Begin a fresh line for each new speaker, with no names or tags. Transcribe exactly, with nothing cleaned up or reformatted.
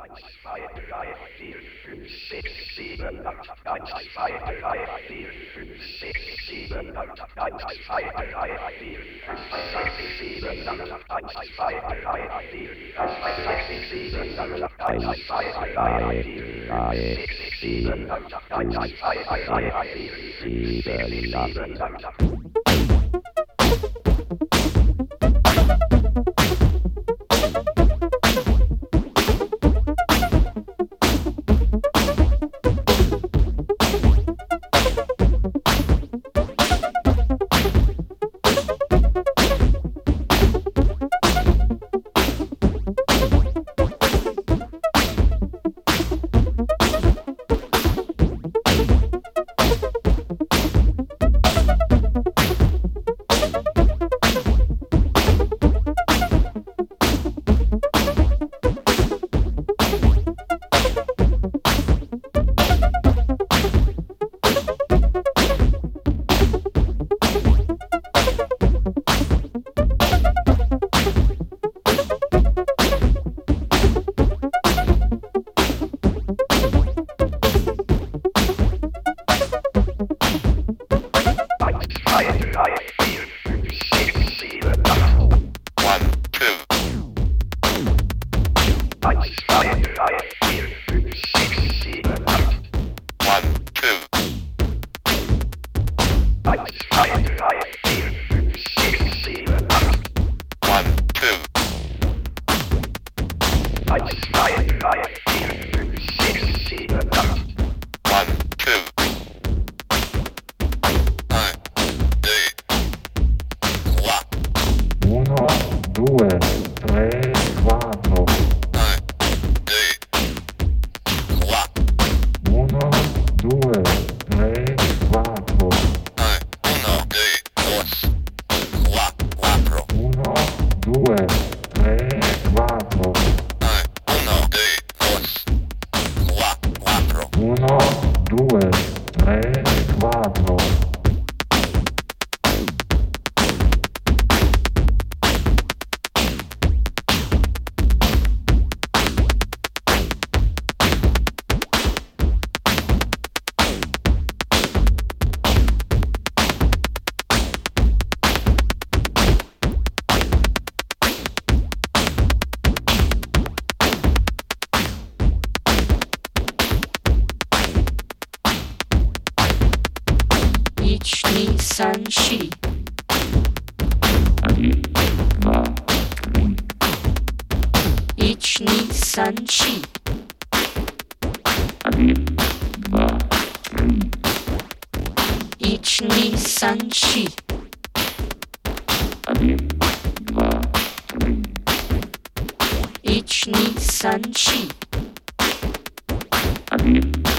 zwei, drei, vier, fünf, sechs, sieben, acht, eins, zwei, drei, vier, fünf, sechs, sieben, acht, eins, zwei, drei, vier, fünf, sechs, sieben, acht, eins, zwei, drei, vier, fünf, sechs, sieben, acht, eins, zwei, drei, vier, fünf, sechs, sieben, acht, eins, zwei, drei, vier, fünf, sechs, sieben, acht.
Sanshi. Ichni Sanshi. Ichni Sanshi. Ichni Sanshi.